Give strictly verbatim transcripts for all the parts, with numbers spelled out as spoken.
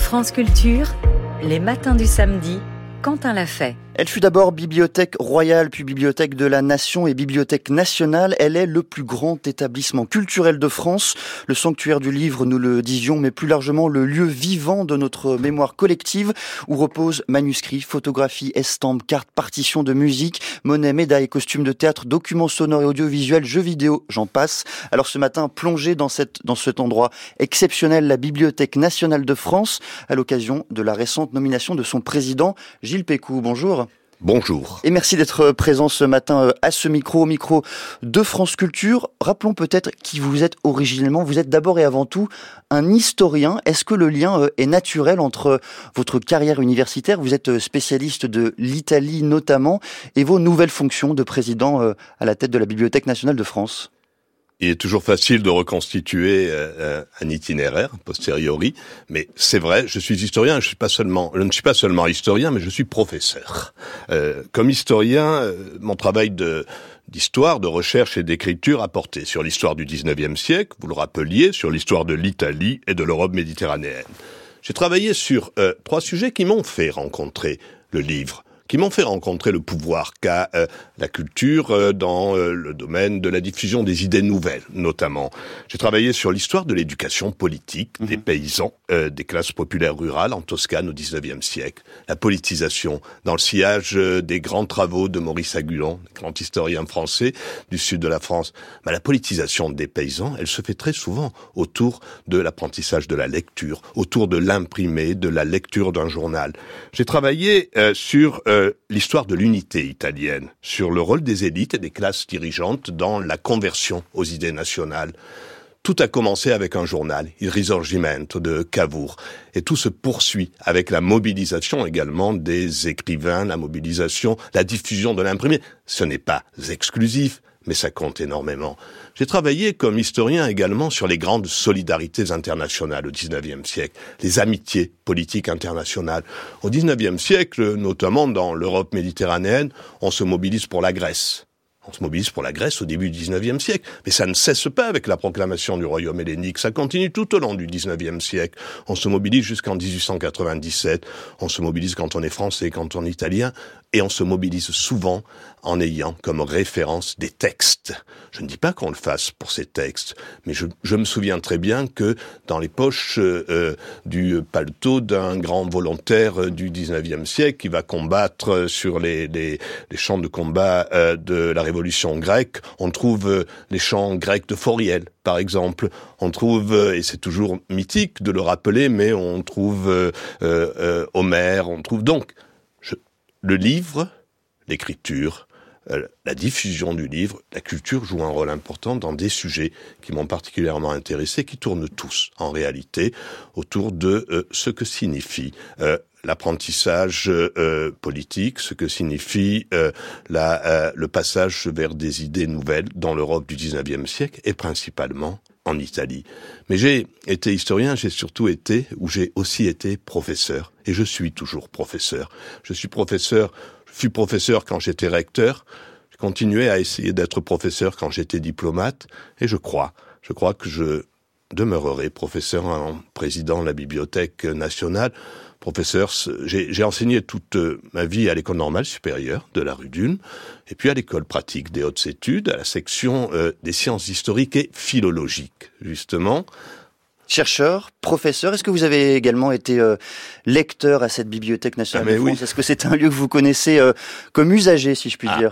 France Culture, les matins du samedi, Quentin l'a fait. Elle fut d'abord bibliothèque royale, puis bibliothèque de la Nation et bibliothèque nationale. Elle est le plus grand établissement culturel de France. Le sanctuaire du livre, nous le disions, mais plus largement le lieu vivant de notre mémoire collective, où reposent manuscrits, photographies, estampes, cartes, partitions de musique, monnaies, médailles, costumes de théâtre, documents sonores et audiovisuels, jeux vidéo, j'en passe. Alors ce matin, plongé dans, cette, dans cet endroit exceptionnel, la Bibliothèque nationale de France, à l'occasion de la récente nomination de son président, Gilles Pécou. Bonjour. Bonjour. Et merci d'être présent ce matin à ce micro, au micro de France Culture. Rappelons peut-être qui vous êtes originellement. Vous êtes d'abord et avant tout un historien. Est-ce que le lien est naturel entre votre carrière universitaire, vous êtes spécialiste de l'Italie notamment, et vos nouvelles fonctions de président à la tête de la Bibliothèque nationale de France ? Il est toujours facile de reconstituer euh, un itinéraire a posteriori, mais c'est vrai, je suis historien. Je suis pas seulement, je ne suis pas seulement historien, mais je suis professeur. Euh, comme historien, euh, mon travail de d'histoire, de recherche et d'écriture a porté sur l'histoire du dix-neuvième siècle. Vous le rappeliez, sur l'histoire de l'Italie et de l'Europe méditerranéenne. J'ai travaillé sur euh, trois sujets qui m'ont fait rencontrer le livre, qui m'ont fait rencontrer le pouvoir qu'a euh, la culture euh, dans euh, le domaine de la diffusion des idées nouvelles, notamment. J'ai travaillé sur l'histoire de l'éducation politique mmh. des paysans, euh, des classes populaires rurales en Toscane au dix-neuvième siècle. La politisation, dans le sillage euh, des grands travaux de Maurice Agulon, grand historien français du sud de la France. Mais la politisation des paysans, elle se fait très souvent autour de l'apprentissage de la lecture, autour de l'imprimé, de la lecture d'un journal. J'ai travaillé euh, sur euh, l'histoire de l'unité italienne, sur le rôle des élites et des classes dirigeantes dans la conversion aux idées nationales. Tout a commencé avec un journal, Il Risorgimento de Cavour, et tout se poursuit avec la mobilisation également des écrivains, la mobilisation, la diffusion de l'imprimé. Ce n'est pas exclusif, mais ça compte énormément. J'ai travaillé comme historien également sur les grandes solidarités internationales au dix-neuvième siècle, les amitiés politiques internationales. Au dix-neuvième siècle, notamment dans l'Europe méditerranéenne, on se mobilise pour la Grèce. On se mobilise pour la Grèce au début du dix-neuvième siècle. Mais ça ne cesse pas avec la proclamation du royaume hellénique. Ça continue tout au long du dix-neuvième siècle. On se mobilise jusqu'en dix-huit cent quatre-vingt-dix-sept. On se mobilise quand on est français, quand on est italien. Et on se mobilise souvent en ayant comme référence des textes. Je ne dis pas qu'on le fasse pour ces textes, mais je, je me souviens très bien que dans les poches euh, du paletot d'un grand volontaire du dix-neuvième siècle qui va combattre sur les, les, les champs de combat euh, de la Révolution grecque, on trouve euh, les chants grecs de Fauriel, par exemple. On trouve, euh, et c'est toujours mythique de le rappeler, mais on trouve euh, euh, Homère, on trouve donc je, le livre, l'écriture, euh, la diffusion du livre, la culture joue un rôle important dans des sujets qui m'ont particulièrement intéressé, qui tournent tous, en réalité, autour de euh, ce que signifie euh, l'apprentissage euh, politique, ce que signifie euh, la, euh, le passage vers des idées nouvelles dans l'Europe du dix-neuvième siècle et principalement en Italie. Mais j'ai été historien, j'ai surtout été, ou j'ai aussi été professeur, et je suis toujours professeur. Je suis professeur, je fus professeur quand j'étais recteur, je continuais à essayer d'être professeur quand j'étais diplomate, et je crois, je crois que je demeurerai professeur en président de la Bibliothèque nationale. Professeur, j'ai, j'ai enseigné toute ma vie à l'école normale supérieure de la rue d'Ulm, et puis à l'école pratique des hautes études, à la section euh, des sciences historiques et philologiques, justement. Chercheur, professeur, est-ce que vous avez également été euh, lecteur à cette Bibliothèque nationale ah, de France ? Oui. Est-ce que c'est un lieu que vous connaissez euh, comme usager, si je puis ah. dire ?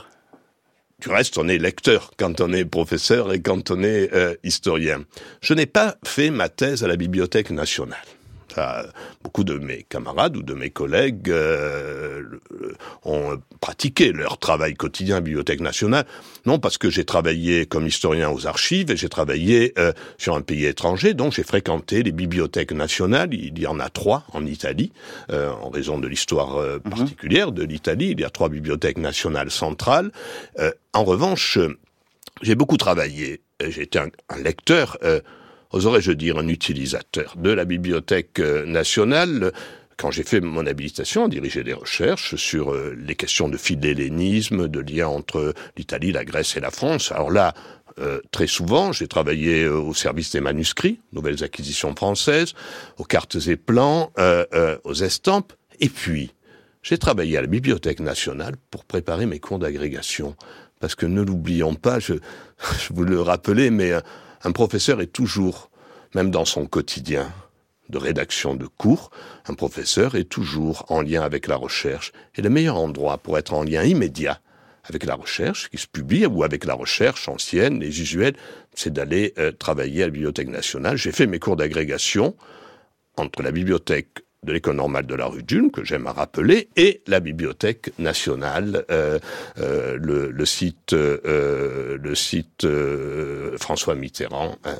Du reste, on est lecteur quand on est professeur et quand on est euh, historien. Je n'ai pas fait ma thèse à la Bibliothèque nationale. Ça, beaucoup de mes camarades ou de mes collègues euh, ont pratiqué leur travail quotidien à la Bibliothèque nationale. Non, parce que j'ai travaillé comme historien aux archives et j'ai travaillé euh, sur un pays étranger, donc j'ai fréquenté les bibliothèques nationales. Il y en a trois en Italie, euh, en raison de l'histoire euh, particulière de l'Italie. Il y a trois bibliothèques nationales centrales. Euh, en revanche, j'ai beaucoup travaillé. J'ai été un, un lecteur... Euh, oserais-je dire, un utilisateur de la Bibliothèque nationale, quand j'ai fait mon habilitation, diriger des recherches sur euh, les questions de philhellénisme, de lien entre l'Italie, la Grèce et la France. Alors là, euh, très souvent, j'ai travaillé euh, au service des manuscrits, nouvelles acquisitions françaises, aux cartes et plans, euh, euh, aux estampes. Et puis, j'ai travaillé à la Bibliothèque nationale pour préparer mes cours d'agrégation. Parce que ne l'oublions pas, je, je vous le rappelais, mais un, un professeur est toujours, même dans son quotidien de rédaction de cours, un professeur est toujours en lien avec la recherche. Et le meilleur endroit pour être en lien immédiat avec la recherche qui se publie ou avec la recherche ancienne et usuelle, c'est d'aller euh, travailler à la Bibliothèque nationale. J'ai fait mes cours d'agrégation entre la bibliothèque de l'École normale de la rue d'Ulm, que j'aime à rappeler, et la Bibliothèque nationale, euh, euh, le, le site, euh, le site euh, François Mitterrand, euh,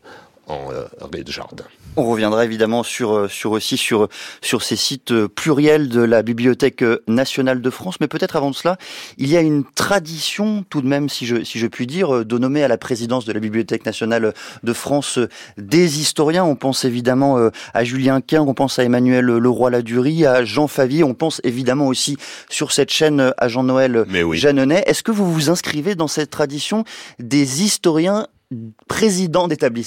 en euh, rez-de-jardin. On reviendra évidemment sur, sur aussi sur, sur ces sites pluriels de la Bibliothèque nationale de France, mais peut-être avant de cela, il y a une tradition tout de même, si je, si je puis dire, de nommer à la présidence de la Bibliothèque nationale de France des historiens. On pense évidemment à Julien Quin, on pense à Emmanuel Leroy-Ladurie, à Jean Favier, on pense évidemment aussi sur cette chaîne à Jean-Noël oui. Jeanneney. Est-ce que vous vous inscrivez dans cette tradition des historiens présidents d'établissement ?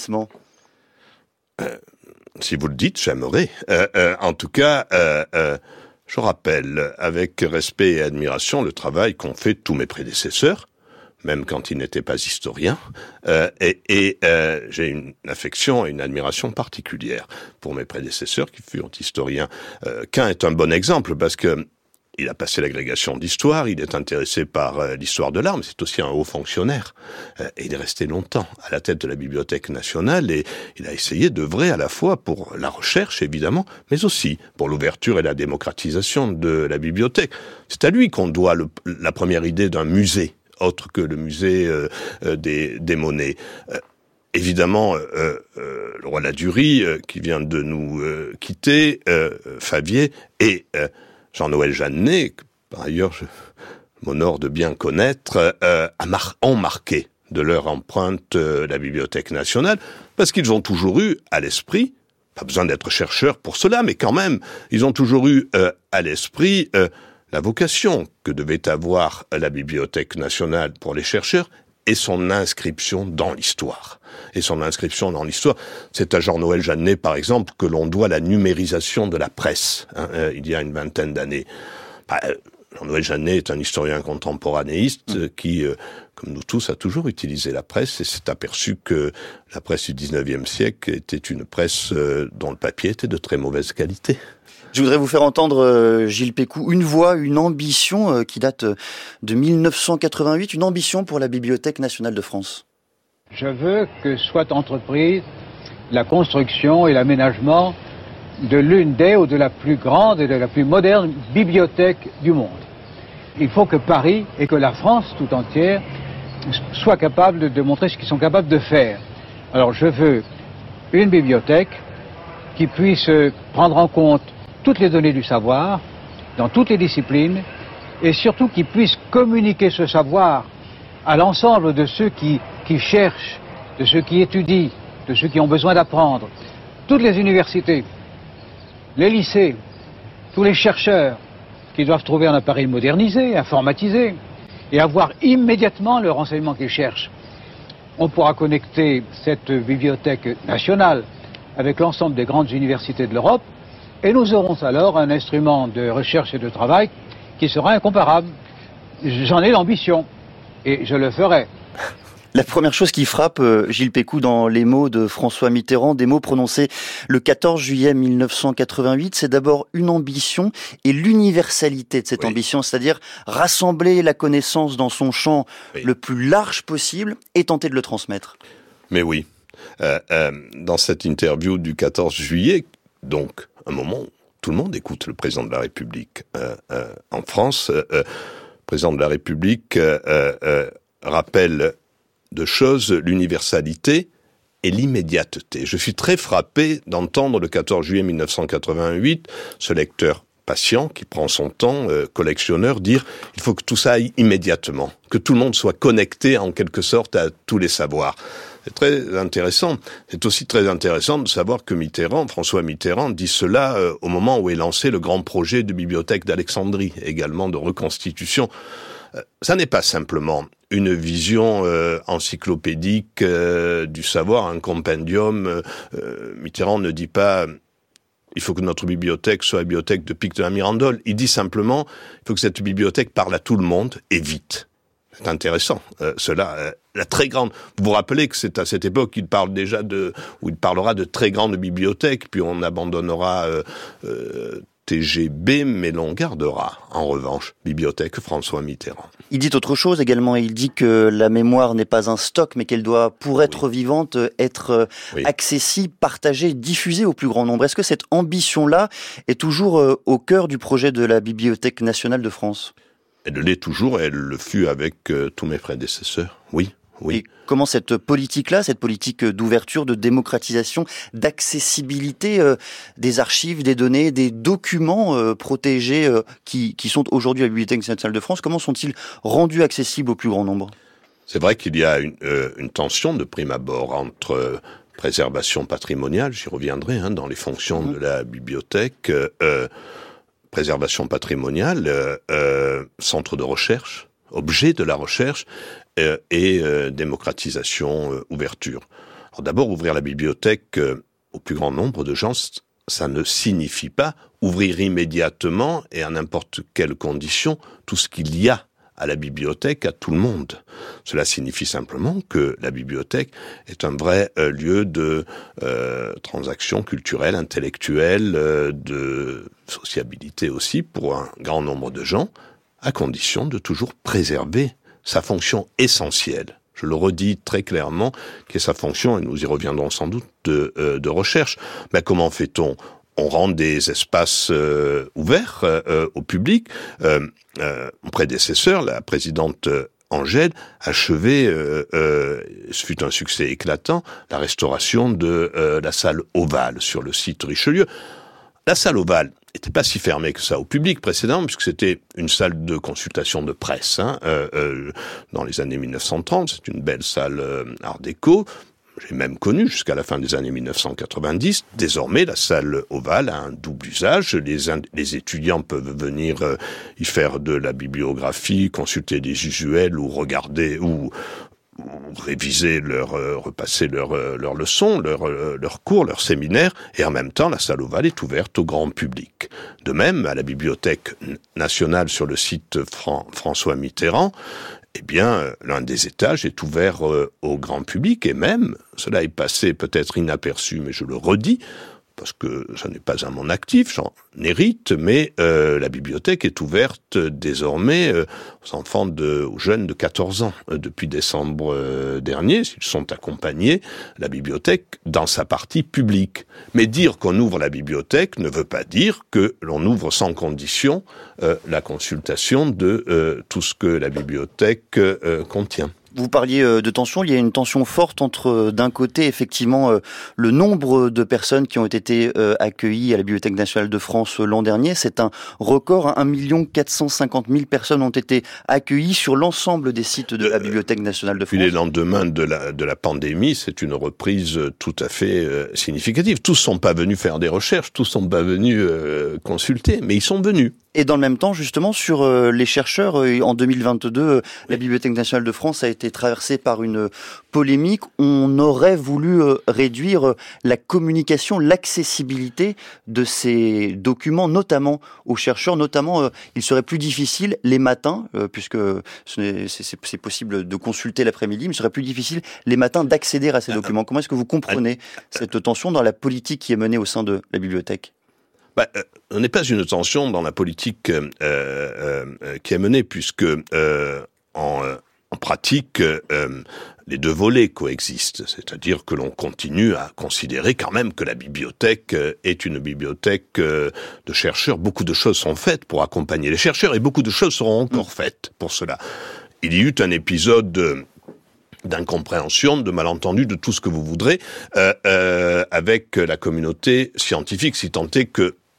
euh... Si vous le dites, j'aimerais. Euh, euh, en tout cas, euh, euh, je rappelle avec respect et admiration le travail qu'ont fait tous mes prédécesseurs, même quand ils n'étaient pas historiens. Euh, et et euh, j'ai une affection et une admiration particulière pour mes prédécesseurs qui furent historiens. Euh, Quin est un bon exemple parce que il a passé l'agrégation d'histoire, il est intéressé par euh, l'histoire de l'art, mais c'est aussi un haut fonctionnaire. Euh, et il est resté longtemps à la tête de la Bibliothèque nationale et il a essayé d'œuvrer à la fois pour la recherche, évidemment, mais aussi pour l'ouverture et la démocratisation de la bibliothèque. C'est à lui qu'on doit le, la première idée d'un musée, autre que le musée euh, euh, des, des monnaies. Euh, Évidemment, euh, euh, Leroy-Ladurie, euh, qui vient de nous euh, quitter, euh, Favier et... Euh, Jean-Noël Jeanneney, que par ailleurs je m'honore de bien connaître, euh, mar- ont marqué de leur empreinte euh, la Bibliothèque nationale, parce qu'ils ont toujours eu à l'esprit, pas besoin d'être chercheurs pour cela, mais quand même, ils ont toujours eu euh, à l'esprit euh, la vocation que devait avoir la Bibliothèque nationale pour les chercheurs, et son inscription dans l'histoire. Et son inscription dans l'histoire, c'est à Jean-Noël Jeanneney, par exemple, que l'on doit la numérisation de la presse, hein, euh, il y a une vingtaine d'années. Bah, euh, Jean-Noël Jeanneney est un historien contemporanéiste euh, qui, euh, comme nous tous, a toujours utilisé la presse et s'est aperçu que la presse du dix-neuvième siècle était une presse euh, dont le papier était de très mauvaise qualité. Je voudrais vous faire entendre, euh, Gilles Pécou, une voix, une ambition euh, qui date de mille neuf cent quatre-vingt-huit, une ambition pour la Bibliothèque nationale de France. Je veux que soit entreprise la construction et l'aménagement de l'une des ou de la plus grande et de la plus moderne bibliothèque du monde. Il faut que Paris et que la France tout entière soient capables de, de montrer ce qu'ils sont capables de faire. Alors je veux une bibliothèque qui puisse prendre en compte toutes les données du savoir, dans toutes les disciplines, et surtout qui puisse communiquer ce savoir à l'ensemble de ceux qui, qui cherchent, de ceux qui étudient, de ceux qui ont besoin d'apprendre. Toutes les universités, les lycées, tous les chercheurs qui doivent trouver un appareil modernisé, informatisé, et avoir immédiatement le renseignement qu'ils cherchent. On pourra connecter cette bibliothèque nationale avec l'ensemble des grandes universités de l'Europe, et nous aurons alors un instrument de recherche et de travail qui sera incomparable. J'en ai l'ambition, et je le ferai. La première chose qui frappe, euh, Gilles Pécou, dans les mots de François Mitterrand, des mots prononcés le quatorze juillet mille neuf cent quatre-vingt-huit, c'est d'abord une ambition et l'universalité de cette oui. ambition, c'est-à-dire rassembler la connaissance dans son champ oui. le plus large possible et tenter de le transmettre. Mais oui, euh, euh, dans cette interview du quatorze juillet, donc un moment où tout le monde écoute le président de la République euh, euh, en France, euh, euh, le président de la République euh, euh, rappelle deux choses, l'universalité et l'immédiateté. Je suis très frappé d'entendre le quatorze juillet mille neuf cent quatre-vingt-huit ce lecteur patient qui prend son temps, euh, collectionneur, dire il faut que tout ça aille immédiatement, que tout le monde soit connecté en quelque sorte à tous les savoirs. C'est très intéressant. C'est aussi très intéressant de savoir que Mitterrand, François Mitterrand, dit cela euh, au moment où est lancé le grand projet de bibliothèque d'Alexandrie, également de reconstitution. Euh, ça n'est pas simplement une vision euh, encyclopédique euh, du savoir, un compendium. Euh, Mitterrand ne dit pas « il faut que notre bibliothèque soit la bibliothèque de Pic de la Mirandole ». Il dit simplement « il faut que cette bibliothèque parle à tout le monde et vite ». C'est intéressant, euh, cela, euh, la très grande. Vous vous rappelez que c'est à cette époque qu'il parle déjà de, où il parlera de très grandes bibliothèques, puis on abandonnera euh, euh, T G B, mais l'on gardera, en revanche, Bibliothèque François Mitterrand. Il dit autre chose également, il dit que la mémoire n'est pas un stock, mais qu'elle doit, pour être oui. vivante, être oui. accessible, partagée, diffusée au plus grand nombre. Est-ce que cette ambition-là est toujours euh, au cœur du projet de la Bibliothèque nationale de France ? Elle l'est toujours, et elle le fut avec euh, tous mes prédécesseurs, oui. Oui. Et comment cette politique-là, cette politique d'ouverture, de démocratisation, d'accessibilité euh, des archives, des données, des documents euh, protégés euh, qui, qui sont aujourd'hui à la Bibliothèque nationale de France, comment sont-ils rendus accessibles au plus grand nombre ? C'est vrai qu'il y a une, euh, une tension de prime abord entre euh, préservation patrimoniale, j'y reviendrai, hein, dans les fonctions mmh. de la bibliothèque, euh, préservation patrimoniale, euh, euh, centre de recherche, objet de la recherche, euh, et euh, démocratisation, euh, ouverture. Alors d'abord, ouvrir la bibliothèque euh, au plus grand nombre de gens, ça ne signifie pas ouvrir immédiatement et à n'importe quelle condition tout ce qu'il y a à la bibliothèque à tout le monde. Cela signifie simplement que la bibliothèque est un vrai euh, lieu de euh, transaction culturelle, intellectuelle, euh, de sociabilité aussi pour un grand nombre de gens, à condition de toujours préserver sa fonction essentielle. Je le redis très clairement, qui est sa fonction, et nous y reviendrons sans doute, de, euh, de recherche. Mais comment fait-on ? On rend des espaces euh, ouverts euh, au public. Euh, euh, mon prédécesseur, la présidente Angèle, achevait, euh, euh, ce fut un succès éclatant, la restauration de euh, la salle Ovale sur le site Richelieu. La salle Ovale n'était pas si fermée que ça au public précédemment, puisque c'était une salle de consultation de presse, hein, euh, euh, dans les années mille neuf cent trente. C'est une belle salle euh, art déco. J'ai même connu jusqu'à la fin des années mille neuf cent quatre-vingt-dix. Désormais, la salle Ovale a un double usage. Les, in- les étudiants peuvent venir euh, y faire de la bibliographie, consulter des usuels ou regarder ou, ou réviser leur, euh, repasser leurs euh, leurs leçons, leurs euh, leurs cours, leurs séminaires. Et en même temps, la salle Ovale est ouverte au grand public. De même, à la Bibliothèque nationale sur le site Fran- François Mitterrand, eh bien, l'un des étages est ouvert euh, au grand public, et même, cela est passé peut-être inaperçu, mais je le redis, parce que ça n'est pas à mon actif, j'en hérite, mais euh, la bibliothèque est ouverte désormais euh, aux enfants, de, aux jeunes de quatorze ans. Euh, depuis décembre euh, dernier, s'ils sont accompagnés, la bibliothèque dans sa partie publique. Mais dire qu'on ouvre la bibliothèque ne veut pas dire que l'on ouvre sans condition euh, la consultation de euh, tout ce que la bibliothèque euh, contient. Vous parliez de tension, il y a une tension forte entre, d'un côté, effectivement, le nombre de personnes qui ont été accueillies à la Bibliothèque nationale de France l'an dernier. C'est un record, un million quatre cent cinquante mille personnes ont été accueillies sur l'ensemble des sites de la Bibliothèque nationale de France. Puis les lendemains de la, de la pandémie, c'est une reprise tout à fait euh, significative. Tous sont pas venus faire des recherches, tous sont pas venus euh, consulter, mais ils sont venus. Et dans le même temps, justement, sur euh, les chercheurs, euh, en deux mille vingt-deux, euh, la Bibliothèque nationale de France a été traversée par une polémique. On aurait voulu euh, réduire euh, la communication, l'accessibilité de ces documents, notamment aux chercheurs. Notamment, euh, il serait plus difficile les matins, euh, puisque c'est, c'est, c'est possible de consulter l'après-midi, mais il serait plus difficile les matins d'accéder à ces documents. Comment est-ce que vous comprenez cette tension dans la politique qui est menée au sein de la bibliothèque ? Bah, euh, on n'est pas une tension dans la politique euh, euh, qui est menée, puisque euh, en, euh, en pratique, euh, les deux volets coexistent. C'est-à-dire que l'on continue à considérer quand même que la bibliothèque est une bibliothèque euh, de chercheurs. Beaucoup de choses sont faites pour accompagner les chercheurs, et beaucoup de choses seront encore faites pour cela. Il y eut un épisode de d'incompréhension, de malentendu, de tout ce que vous voudrez, euh, euh, avec la communauté scientifique, si tant est que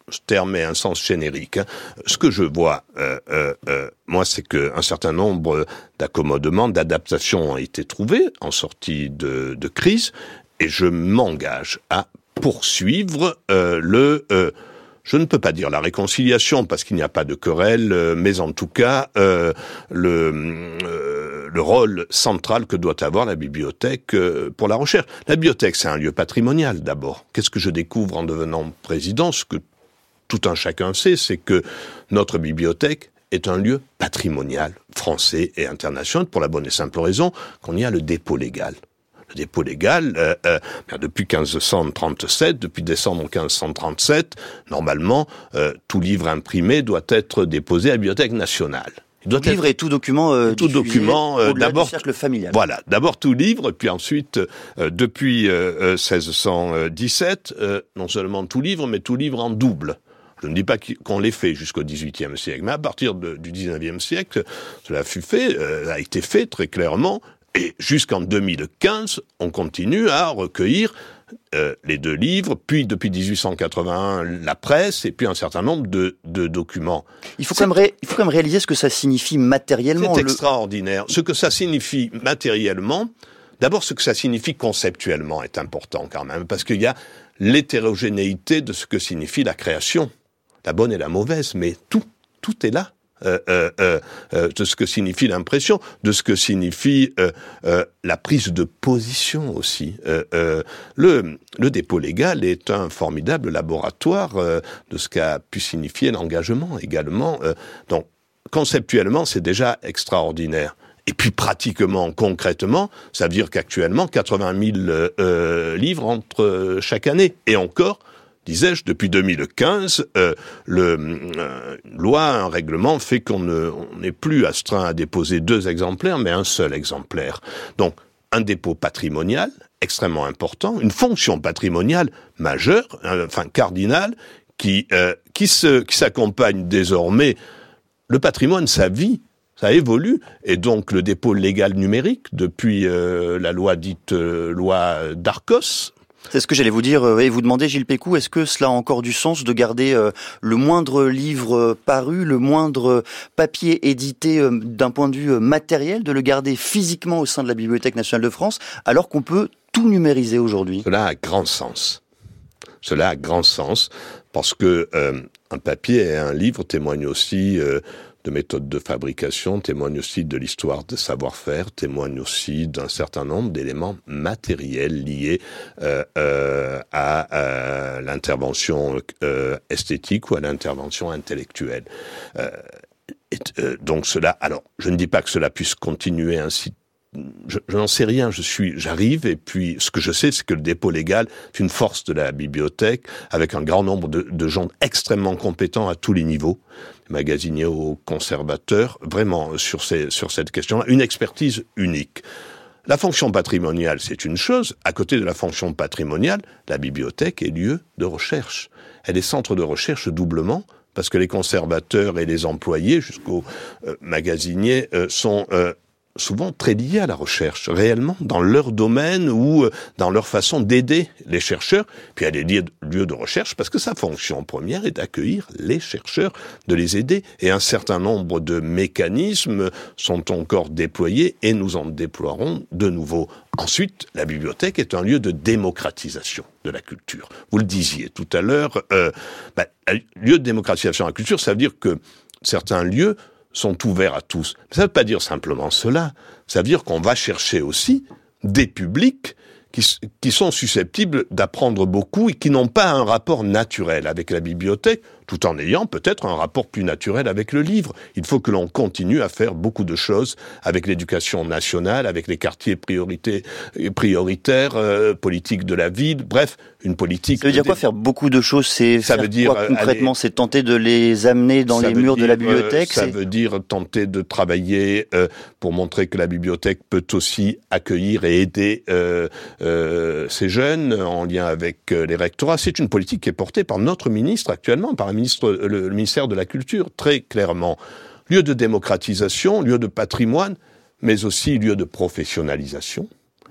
ce terme est un sens générique. Hein. Ce que je vois, euh, euh, euh, moi, c'est qu'un certain nombre d'accommodements, d'adaptations ont été trouvés en sortie de, de crise, et je m'engage à poursuivre euh, le... Euh, je ne peux pas dire la réconciliation, parce qu'il n'y a pas de querelle, euh, mais en tout cas, euh, le... Euh, le rôle central que doit avoir la bibliothèque euh, pour la recherche. La bibliothèque, c'est un lieu patrimonial, d'abord. Qu'est-ce que je découvre en devenant président ? Ce que tout un chacun sait, c'est que notre bibliothèque est un lieu patrimonial, français et international, pour la bonne et simple raison qu'on y a le dépôt légal. Le dépôt légal, euh, euh, depuis quinze cent trente-sept, depuis décembre quinze cent trente-sept, normalement, euh, tout livre imprimé doit être déposé à la Bibliothèque nationale. Il doit tout livre et tout document euh, tout document euh, d'abord du cercle familial. Voilà, d'abord tout livre, puis ensuite euh, depuis euh, seize cent dix-sept, euh, non seulement tout livre, mais tout livre en double. Je ne dis pas qu'on l'ait fait jusqu'au dix-huitième siècle, mais à partir de, du dix-neuvième siècle, cela fut fait, euh, a été fait très clairement, et jusqu'en deux mille quinze, on continue à recueillir Euh, les deux livres, puis depuis dix-huit cent quatre-vingt-un la presse, et puis un certain nombre de, de documents. Il faut, quand même ré... Il faut quand même réaliser ce que ça signifie matériellement. C'est le... extraordinaire. Ce que ça signifie matériellement, d'abord ce que ça signifie conceptuellement est important quand même, parce qu'il y a l'hétérogénéité de ce que signifie la création, la bonne et la mauvaise, mais tout, tout est là. Euh, euh, euh, de ce que signifie l'impression, de ce que signifie euh, euh, la prise de position aussi. Euh, euh, le, le dépôt légal est un formidable laboratoire euh, de ce qu'a pu signifier l'engagement également. Euh, donc, conceptuellement, c'est déjà extraordinaire. Et puis pratiquement, concrètement, ça veut dire qu'actuellement, quatre-vingt mille euh, livres entrent chaque année. Et encore, disais-je, depuis deux mille quinze, euh, le euh, loi, un règlement fait qu'on ne, on n'est plus astreint à déposer deux exemplaires, mais un seul exemplaire. Donc, un dépôt patrimonial extrêmement important, une fonction patrimoniale majeure, euh, enfin cardinale, qui euh, qui se qui s'accompagne désormais. Le patrimoine, ça vit, ça évolue, et donc le dépôt légal numérique depuis euh, la loi dite euh, loi d'Arcos. C'est ce que j'allais vous dire et vous demander, Gilles Pécou, est-ce que cela a encore du sens de garder euh, le moindre livre paru, le moindre papier édité euh, d'un point de vue matériel, de le garder physiquement au sein de la Bibliothèque nationale de France, alors qu'on peut tout numériser aujourd'hui ? Cela a grand sens. Cela a grand sens, parce que euh, un papier et un livre témoignent aussi euh, de méthodes de fabrication, témoignent aussi de l'histoire de savoir-faire, témoignent aussi d'un certain nombre d'éléments matériels liés euh, euh, à, à l'intervention euh, esthétique ou à l'intervention intellectuelle. Euh, et, euh, donc cela, alors je ne dis pas que cela puisse continuer ainsi. Je, je n'en sais rien, je suis, j'arrive, et puis ce que je sais, c'est que le dépôt légal est une force de la bibliothèque, avec un grand nombre de, de gens extrêmement compétents à tous les niveaux, magasiniers aux conservateurs, vraiment sur, ces, sur cette question-là, une expertise unique. La fonction patrimoniale, c'est une chose. À côté de la fonction patrimoniale, la bibliothèque est lieu de recherche. Elle est centre de recherche doublement, parce que les conservateurs et les employés, jusqu'aux euh, magasiniers, euh, sont euh, souvent très liés à la recherche, réellement, dans leur domaine ou dans leur façon d'aider les chercheurs. Puis elle est liée lieu de recherche parce que sa fonction première est d'accueillir les chercheurs, de les aider. Et un certain nombre de mécanismes sont encore déployés et nous en déploierons de nouveau. Ensuite, la bibliothèque est un lieu de démocratisation de la culture. Vous le disiez tout à l'heure, euh, bah, lieu de démocratisation de la culture, ça veut dire que certains lieux sont ouverts à tous. Ça ne veut pas dire simplement cela. Ça veut dire qu'on va chercher aussi des publics qui, qui sont susceptibles d'apprendre beaucoup et qui n'ont pas un rapport naturel avec la bibliothèque, tout en ayant peut-être un rapport plus naturel avec le livre. Il faut que l'on continue à faire beaucoup de choses avec l'éducation nationale, avec les quartiers priorité, prioritaires, euh, politique de la ville, bref, une politique... Ça veut dire quoi, faire beaucoup de choses? C'est ça faire veut dire, quoi, concrètement? aller, C'est tenter de les amener dans les murs dire, de la bibliothèque? euh, Ça c'est... veut dire tenter de travailler euh, pour montrer que la bibliothèque peut aussi accueillir et aider euh, euh, ces jeunes en lien avec euh, les rectorats. C'est une politique qui est portée par notre ministre actuellement, par un ministre, le, le ministère de la Culture, très clairement. Lieu de démocratisation, lieu de patrimoine, mais aussi lieu de professionnalisation.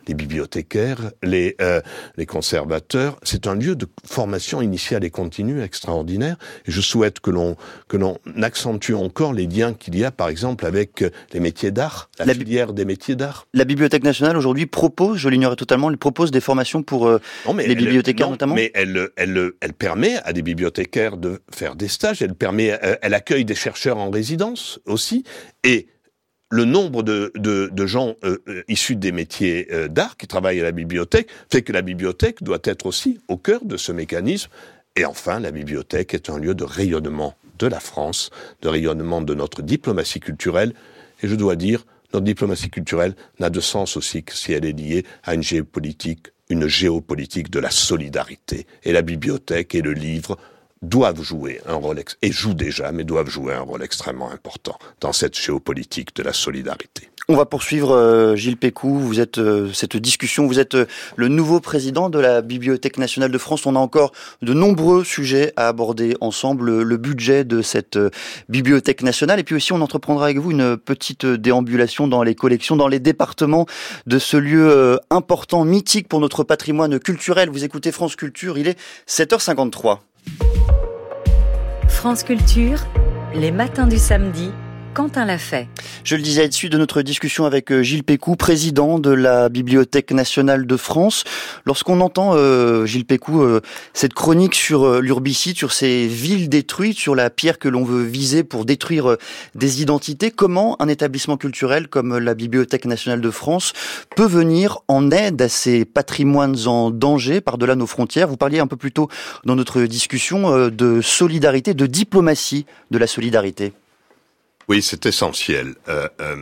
les bibliothécaires, les, euh, les conservateurs. C'est un lieu de formation initiale et continue extraordinaire. Et je souhaite que l'on que l'on accentue encore les liens qu'il y a, par exemple, avec les métiers d'art, la, la filière des métiers d'art. La Bibliothèque nationale aujourd'hui propose, je l'ignorais totalement, elle propose des formations pour euh, non, mais les elle, bibliothécaires non, notamment. Mais elle, elle, elle permet à des bibliothécaires de faire des stages. Elle permet, elle accueille des chercheurs en résidence aussi. Et le nombre de, de, de gens euh, issus des métiers euh, d'art qui travaillent à la bibliothèque fait que la bibliothèque doit être aussi au cœur de ce mécanisme. Et enfin, la bibliothèque est un lieu de rayonnement de la France, de rayonnement de notre diplomatie culturelle. Et je dois dire, notre diplomatie culturelle n'a de sens aussi que si elle est liée à une géopolitique, une géopolitique de la solidarité. Et la bibliothèque et le livre doivent jouer un rôle, ex- et jouent déjà, mais doivent jouer un rôle extrêmement important dans cette géopolitique de la solidarité. On va poursuivre, euh, Gilles Pécou, vous êtes euh, cette discussion, vous êtes euh, le nouveau président de la Bibliothèque nationale de France. On a encore de nombreux sujets à aborder ensemble, le, le budget de cette euh, Bibliothèque nationale, et puis aussi on entreprendra avec vous une petite déambulation dans les collections, dans les départements de ce lieu euh, important, mythique pour notre patrimoine culturel. Vous écoutez France Culture, il est sept heures cinquante-trois. France Culture, les matins du samedi, Quentin l'a fait. Je le disais à l'issue de notre discussion avec Gilles Pécou, président de la Bibliothèque nationale de France. Lorsqu'on entend, euh, Gilles Pécou, euh, cette chronique sur euh, l'urbicide, sur ces villes détruites, sur la pierre que l'on veut viser pour détruire euh, des identités, comment un établissement culturel comme la Bibliothèque nationale de France peut venir en aide à ces patrimoines en danger par-delà nos frontières? Vous parliez un peu plus tôt dans notre discussion euh, de solidarité, de diplomatie de la solidarité. Oui, c'est essentiel. Euh, euh,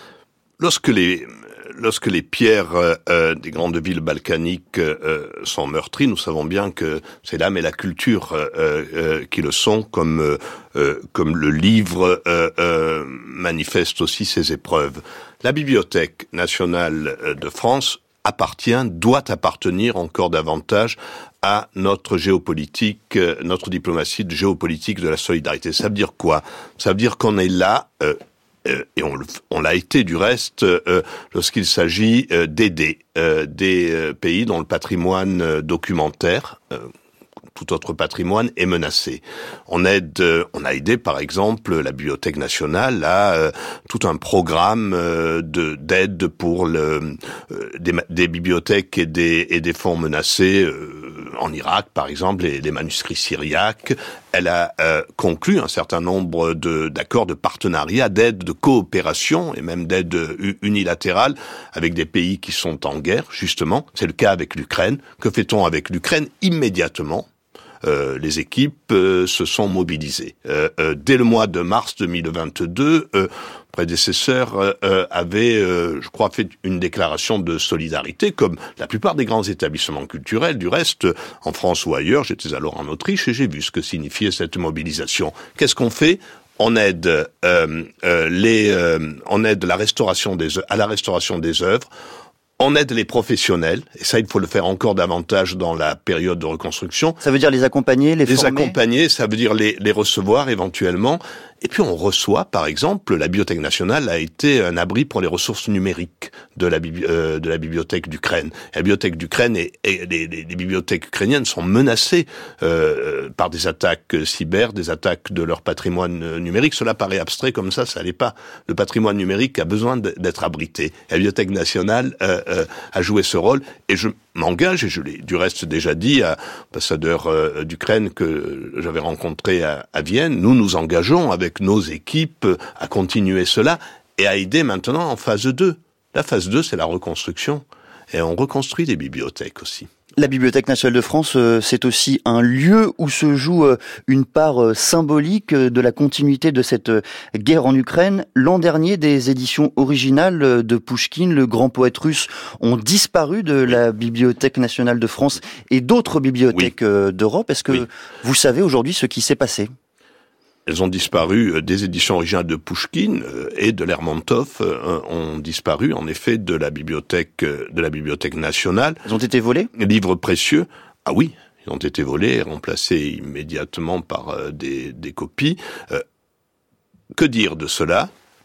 lorsque les lorsque les pierres euh, des grandes villes balkaniques euh, sont meurtries, nous savons bien que c'est l'âme et la culture euh, euh, qui le sont, comme euh, comme le livre euh, euh, manifeste aussi ses épreuves. La Bibliothèque nationale de France appartient, doit appartenir encore davantage à notre géopolitique, notre diplomatie de géopolitique de la solidarité. Ça veut dire quoi? Ça veut dire qu'on est là, euh, euh, et on, on l'a été du reste, euh, lorsqu'il s'agit euh, d'aider euh, des euh, pays dont le patrimoine euh, documentaire, euh, tout autre patrimoine, est menacé. On aide, euh, on a aidé par exemple la Bibliothèque nationale à euh, tout un programme euh, de d'aide pour le, euh, des, des bibliothèques et des, et des fonds menacés euh, en Irak par exemple, les, les manuscrits syriaques. Elle a euh, conclu un certain nombre de d'accords de partenariat, d'aide, de coopération et même d'aide unilatérale avec des pays qui sont en guerre, justement. C'est le cas avec l'Ukraine. Que fait-on avec l'Ukraine? Immédiatement, Euh, les équipes euh, se sont mobilisées. Euh, euh, dès le mois de mars deux mille vingt-deux, euh, prédécesseur euh, euh, avait, euh, je crois, fait une déclaration de solidarité, comme la plupart des grands établissements culturels. Du reste, en France ou ailleurs, j'étais alors en Autriche et j'ai vu ce que signifiait cette mobilisation. Qu'est-ce qu'on fait? On aide euh, euh, les, euh, on aide la restauration des, à la restauration des œuvres. On aide les professionnels, et ça, il faut le faire encore davantage dans la période de reconstruction. Ça veut dire les accompagner, les, les former? Les accompagner, ça veut dire les, les recevoir éventuellement. Et puis on reçoit, par exemple, la Bibliothèque nationale a été un abri pour les ressources numériques de la, euh, de la Bibliothèque d'Ukraine. La Bibliothèque d'Ukraine et, et les, les, les bibliothèques ukrainiennes sont menacées euh, par des attaques cyber, des attaques de leur patrimoine numérique. Cela paraît abstrait comme ça, ça l'est pas. Le patrimoine numérique a besoin d'être abrité. La Bibliothèque nationale euh, euh, a joué ce rôle, et je m'engage, et je l'ai du reste déjà dit à l'ambassadeur euh, d'Ukraine que j'avais rencontré à, à Vienne, nous nous engageons avec nos équipes à continuer cela et à aider maintenant en phase deux. La phase deux, c'est la reconstruction, et on reconstruit des bibliothèques aussi. La Bibliothèque nationale de France, c'est aussi un lieu où se joue une part symbolique de la continuité de cette guerre en Ukraine. L'an dernier, des éditions originales de Pouchkine, le grand poète russe, ont disparu de la Bibliothèque nationale de France et d'autres bibliothèques oui. d'Europe. Est-ce que oui. vous savez aujourd'hui ce qui s'est passé ? Elles ont disparu, des éditions originales de Pouchkine et de Lermontov ont disparu, en effet, de la bibliothèque, de la bibliothèque nationale. Elles ont été volées? Livres précieux. Ah oui, ils ont été volés, remplacés immédiatement par des, des copies. Euh, que dire de cela?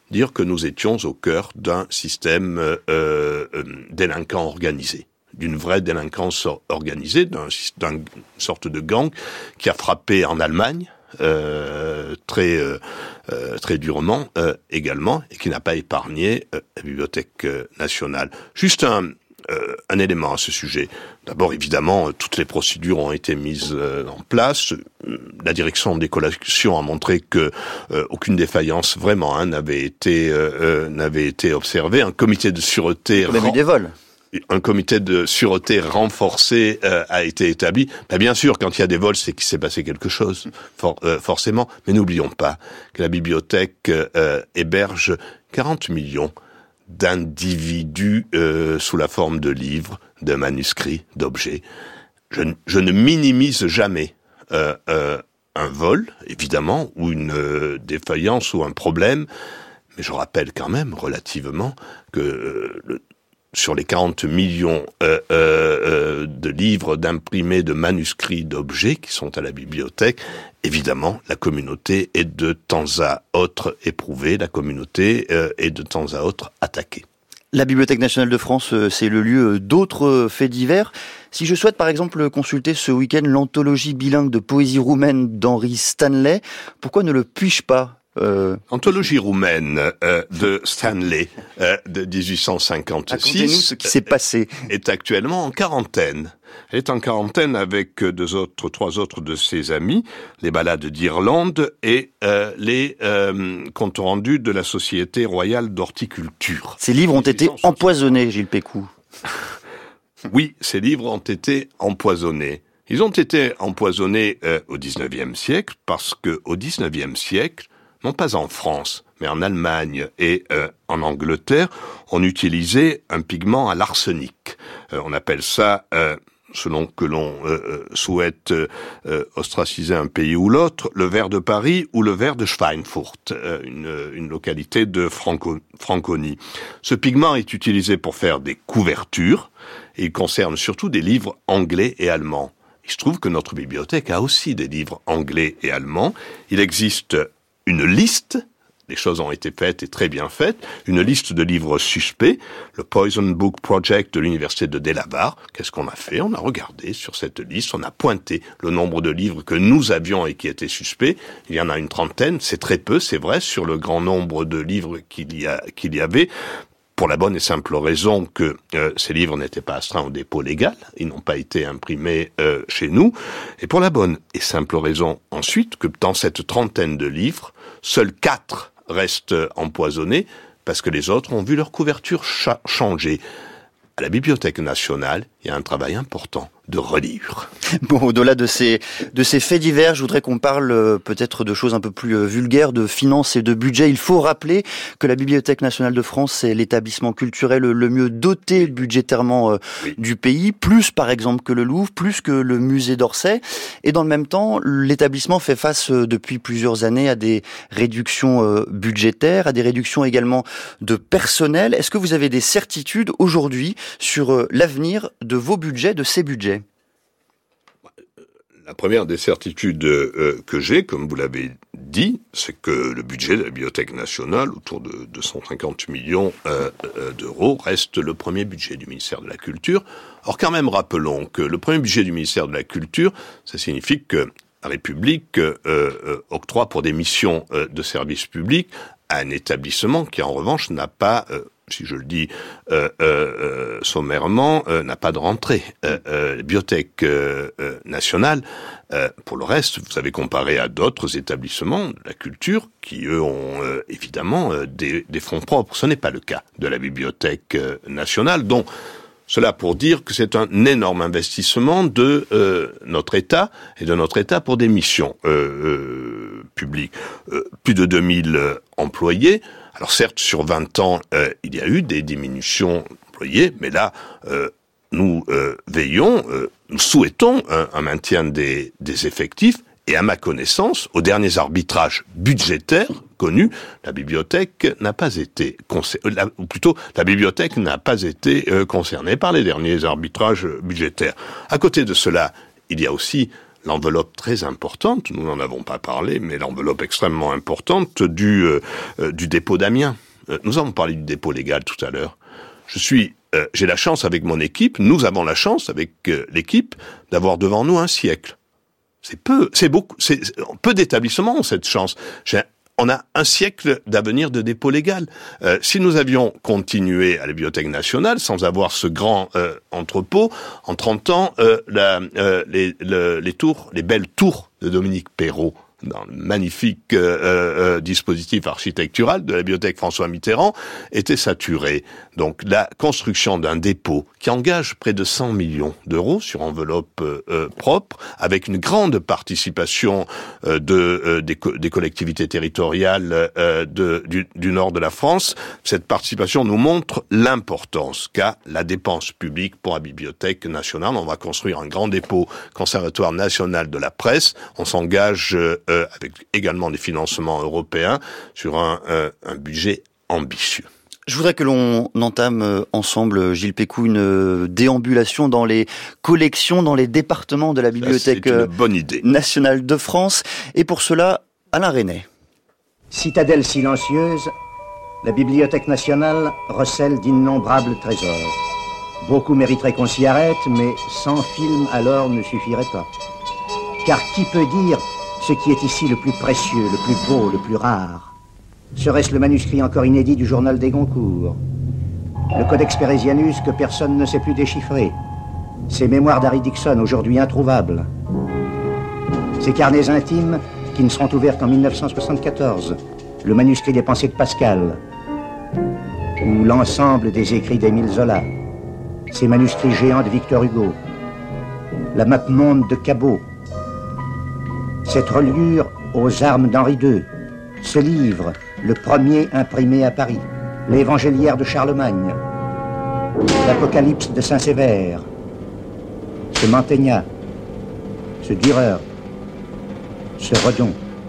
dire que nous étions au cœur d'un système euh, euh, délinquant organisé, d'une vraie délinquance organisée, d'un, d'une sorte de gang qui a frappé en Allemagne euh, très euh, euh, très durement euh, également, et qui n'a pas épargné euh, la Bibliothèque nationale. Juste un Euh, un élément à ce sujet. D'abord, évidemment, toutes les procédures ont été mises euh, en place. La direction des collections a montré que euh, aucune défaillance vraiment hein, n'avait été euh, euh, n'avait été observée. Un comité de sûreté On a vu des vols. Un comité de sûreté renforcé euh, a été établi. Ben, bien sûr, quand il y a des vols, c'est qu'il s'est passé quelque chose, for, euh, forcément. Mais n'oublions pas que la bibliothèque euh, héberge quarante millions d'individus euh, sous la forme de livres, de manuscrits, d'objets. Je, je ne minimise jamais euh, euh, un vol, évidemment, ou une euh, défaillance ou un problème, mais je rappelle quand même relativement que euh, le, sur les quarante millions euh, euh, de livres, d'imprimés, de manuscrits, d'objets qui sont à la bibliothèque, évidemment, la communauté est de temps à autre éprouvée, la communauté euh, est de temps à autre attaquée. La Bibliothèque nationale de France, euh, c'est le lieu d'autres faits divers. Si je souhaite par exemple consulter ce week-end l'anthologie bilingue de poésie roumaine d'Henri Stanley, pourquoi ne le puis-je pas ? Euh... Anthologie roumaine euh, de Stanley euh, de dix-huit cent cinquante-six. Racontez-nous ce qui s'est passé. Est actuellement en quarantaine. Elle est en quarantaine avec deux autres, trois autres de ses amis, les Ballades d'Irlande et euh, les euh, comptes rendus de la Société royale d'horticulture. Ces livres ont été empoisonnés, Gilles Pécou. Oui, ces livres ont été empoisonnés. Ils ont été empoisonnés euh, au dix-neuvième siècle parce que au dix-neuvième siècle, non pas en France, mais en Allemagne et euh, en Angleterre, on utilisait un pigment à l'arsenic. Euh, on appelle ça, euh, selon que l'on euh, souhaite euh, ostraciser un pays ou l'autre, le ver de Paris ou le ver de Schweinfurt, euh, une, une localité de Franco- Franconie. Ce pigment est utilisé pour faire des couvertures, et il concerne surtout des livres anglais et allemands. Il se trouve que notre bibliothèque a aussi des livres anglais et allemands. Il existe une liste, les choses ont été faites et très bien faites, une liste de livres suspects, le Poison Book Project de l'université de Delabar. Qu'est-ce qu'on a fait ? On a regardé sur cette liste, on a pointé le nombre de livres que nous avions et qui étaient suspects. Il y en a une trentaine, c'est très peu, c'est vrai, sur le grand nombre de livres qu'il y a, qu'il y avait. Pour la bonne et simple raison que euh, ces livres n'étaient pas astreints au dépôt légal, ils n'ont pas été imprimés euh, chez nous, et pour la bonne et simple raison ensuite que dans cette trentaine de livres, seuls quatre restent empoisonnés parce que les autres ont vu leur couverture cha- changer. À la Bibliothèque nationale, il y a un travail important de relire. Bon, au-delà de ces, de ces faits divers, je voudrais qu'on parle euh, peut-être de choses un peu plus euh, vulgaires, de finances et de budget. Il faut rappeler que la Bibliothèque nationale de France est l'établissement culturel le mieux doté budgétairement euh, oui. du pays, plus par exemple que le Louvre, plus que le musée d'Orsay. Et dans le même temps, l'établissement fait face euh, depuis plusieurs années à des réductions euh, budgétaires, à des réductions également de personnel. Est-ce que vous avez des certitudes aujourd'hui sur euh, l'avenir de vos budgets, de ces budgets ? La première des certitudes euh, que j'ai, comme vous l'avez dit, c'est que le budget de la Bibliothèque nationale, autour de deux cent cinquante millions euh, euh, d'euros, reste le premier budget du ministère de la Culture. Or, quand même, rappelons que le premier budget du ministère de la Culture, ça signifie que la République euh, euh, octroie pour des missions euh, de service public à un établissement qui, en revanche, n'a pas... Euh, si je le dis euh, euh, sommairement, euh, n'a pas de rentrée. Euh, euh, la Bibliothèque euh, euh, nationale, euh, pour le reste, vous avez comparé à d'autres établissements de la culture qui, eux, ont euh, évidemment euh, des, des fonds propres. Ce n'est pas le cas de la Bibliothèque euh, nationale, donc cela pour dire que c'est un énorme investissement de euh, notre État et de notre État pour des missions euh, euh, publiques. Euh, plus de deux mille euh, employés. Alors certes, sur vingt ans, euh, il y a eu des diminutions d'employés, mais là, euh, nous euh, veillons, euh, nous souhaitons un, un maintien des, des effectifs, et à ma connaissance, aux derniers arbitrages budgétaires connus, la bibliothèque n'a pas été, concernée, ou plutôt, la bibliothèque n'a pas été euh, concernée par les derniers arbitrages budgétaires. À côté de cela, il y a aussi l'enveloppe très importante, nous n'en avons pas parlé, mais l'enveloppe extrêmement importante du, euh, du dépôt d'Amiens. Euh, nous avons parlé du dépôt légal tout à l'heure. Je suis, euh, j'ai la chance avec mon équipe, nous avons la chance avec euh, l'équipe d'avoir devant nous un siècle. C'est peu, c'est beaucoup, c'est peu d'établissements ont cette chance. J'ai On a un siècle d'avenir de dépôt légal. Euh, si nous avions continué à la Bibliothèque nationale sans avoir ce grand euh, entrepôt, en trente ans, euh, la, euh, les, le, les tours, les belles tours de Dominique Perrault, dans le magnifique euh, euh, dispositif architectural de la bibliothèque François Mitterrand, était saturée. Donc la construction d'un dépôt qui engage près de cent millions d'euros sur enveloppe euh, propre, avec une grande participation euh, de euh, des, co- des collectivités territoriales euh, de, du, du nord de la France, cette participation nous montre l'importance qu'a la dépense publique pour la Bibliothèque nationale. On va construire un grand dépôt conservatoire national de la presse. On s'engage euh, Euh, avec également des financements européens, sur un, euh, un budget ambitieux. Je voudrais que l'on entame ensemble, Gilles Pécou, une déambulation dans les collections, dans les départements de la Bibliothèque Ça, c'est une bonne idée. nationale de France. Et pour cela, Alain Resnais. Citadelle silencieuse, la Bibliothèque nationale recèle d'innombrables trésors. Beaucoup mériteraient qu'on s'y arrête, mais cent films alors ne suffiraient pas. Car qui peut dire ce qui est ici le plus précieux, le plus beau, le plus rare? Serait-ce le manuscrit encore inédit du journal des Goncourt? Le Codex Peresianus que personne ne sait plus déchiffrer? Ces mémoires d'Harry Dixon, aujourd'hui introuvables? Ces carnets intimes qui ne seront ouverts qu'en mille neuf cent soixante-quatorze? Le manuscrit des pensées de Pascal? Ou l'ensemble des écrits d'Émile Zola? Ces manuscrits géants de Victor Hugo? La map monde de Cabot? Cette reliure aux armes d'Henri deux, ce livre, le premier imprimé à Paris, l'évangéliaire de Charlemagne, l'Apocalypse de Saint-Sévère, ce Mantegna, ce Dürer, ce Redon.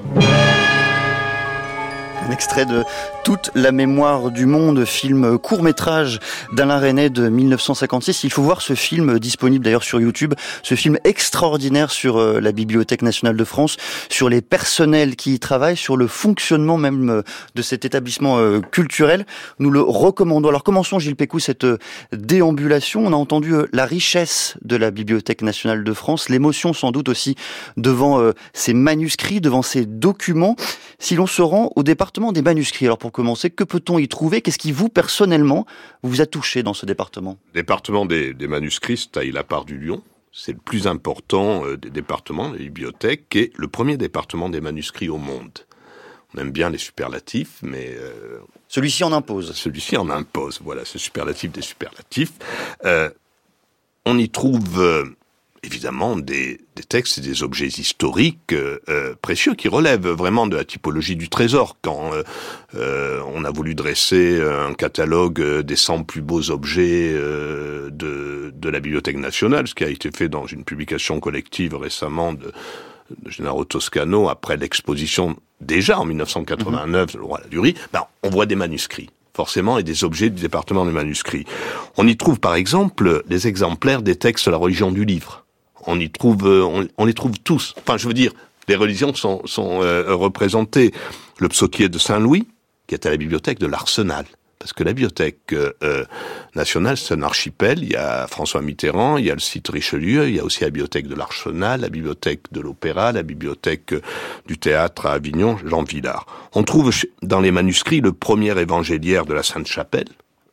Un extrait de Toute la mémoire du monde, film court-métrage d'Alain Resnais de mille neuf cent cinquante-six. Il faut voir ce film, disponible d'ailleurs sur YouTube, ce film extraordinaire sur la Bibliothèque nationale de France, sur les personnels qui y travaillent, sur le fonctionnement même de cet établissement culturel. Nous le recommandons. Alors commençons, Gilles Pécou, cette déambulation. On a entendu la richesse de la Bibliothèque nationale de France, l'émotion sans doute aussi devant ces manuscrits, devant ces documents. Si l'on se rend au département des manuscrits, alors pour commencer, que peut-on y trouver? Qu'est-ce qui vous, personnellement, vous a touché dans ce département? Le département des, des manuscrits, c'est Taille-la-Part du Lion. C'est le plus important euh, des départements, des bibliothèques, et le premier département des manuscrits au monde. On aime bien les superlatifs, mais... Euh, celui-ci en impose. Celui-ci en impose, voilà, c'est superlatif des superlatifs. Euh, on y trouve... Euh, évidemment des, des textes et des objets historiques euh, euh, précieux qui relèvent vraiment de la typologie du trésor. Quand euh, euh, on a voulu dresser un catalogue des cent plus beaux objets euh, de, de la Bibliothèque nationale, ce qui a été fait dans une publication collective récemment de, de Gennaro Toscano après l'exposition déjà en mille neuf cent quatre-vingt-neuf de Le Roi Ladurie, ben, on voit des manuscrits forcément, et des objets du département des manuscrits. On y trouve par exemple des exemplaires des textes de la religion du livre. On y trouve, on, on les trouve tous. Enfin, je veux dire, les religions sont, sont euh, représentées. Le psautier de Saint-Louis, qui est à la bibliothèque de l'Arsenal. Parce que la bibliothèque euh, nationale, c'est un archipel. Il y a François Mitterrand, il y a le site Richelieu, il y a aussi la bibliothèque de l'Arsenal, la bibliothèque de l'Opéra, la bibliothèque du théâtre à Avignon, Jean Villard. On trouve dans les manuscrits le premier évangéliaire de la Sainte-Chapelle,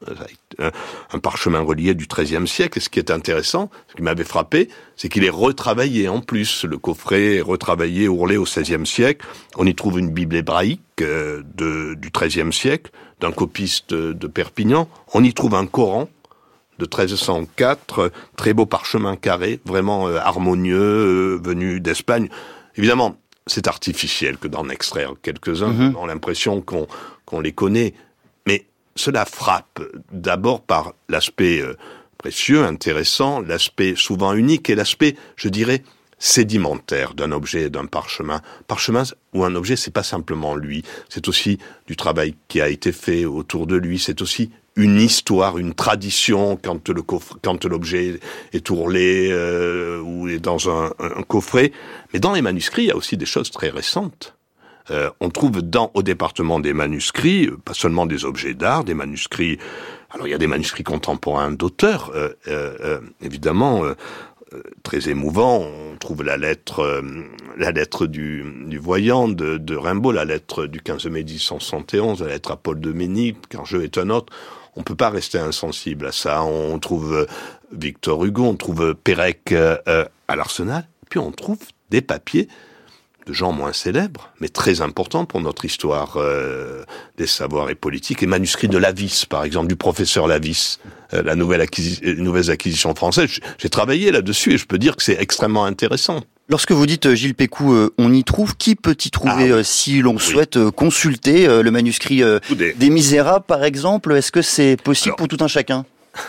un parchemin relié du treizième siècle. Et ce qui est intéressant, ce qui m'avait frappé, c'est qu'il est retravaillé en plus. Le coffret est retravaillé, ourlé au seizième siècle. On y trouve une Bible hébraïque euh, de, du treizième siècle, d'un copiste de Perpignan. On y trouve un Coran de treize cent quatre, très beau parchemin carré, vraiment euh, harmonieux, euh, venu d'Espagne. Évidemment, c'est artificiel que d'en extraire quelques-uns. Mm-hmm. On a l'impression qu'on, qu'on les connaît. Mais cela frappe d'abord par l'aspect euh, précieux, intéressant, l'aspect souvent unique et l'aspect, je dirais, sédimentaire d'un objet, d'un parchemin. Parchemin ou un objet, c'est pas simplement lui. C'est aussi du travail qui a été fait autour de lui. C'est aussi une histoire, une tradition quand le coffre, quand l'objet est ourlé euh, ou est dans un, un coffret. Mais dans les manuscrits, il y a aussi des choses très récentes. Euh, on trouve dans au département des manuscrits, pas seulement des objets d'art, des manuscrits. Alors il y a des manuscrits contemporains d'auteurs, euh, euh, euh, évidemment euh, euh, très émouvants. On trouve la lettre, euh, la lettre du, du voyant de, de Rimbaud, la lettre du quinze mai dix-huit cent soixante et onze, la lettre à Paul de Mény, Qu'Arjeux est un autre. On peut pas rester insensible à ça. On trouve euh, Victor Hugo, on trouve Pérec euh, euh, à l'Arsenal, puis on trouve des papiers de gens moins célèbres, mais très importants pour notre histoire euh, des savoirs et politiques, et manuscrits de Lavis, par exemple, du professeur Lavis, euh, la nouvelle acquisi- les nouvelles acquisitions françaises. J'ai travaillé là-dessus et je peux dire que c'est extrêmement intéressant. Lorsque vous dites, Gilles Pécou, euh, on y trouve, qui peut y trouver ah, oui. euh, si l'on oui. souhaite euh, consulter euh, le manuscrit euh, des... des Misérables, par exemple? Est-ce que c'est possible alors, pour tout un chacun?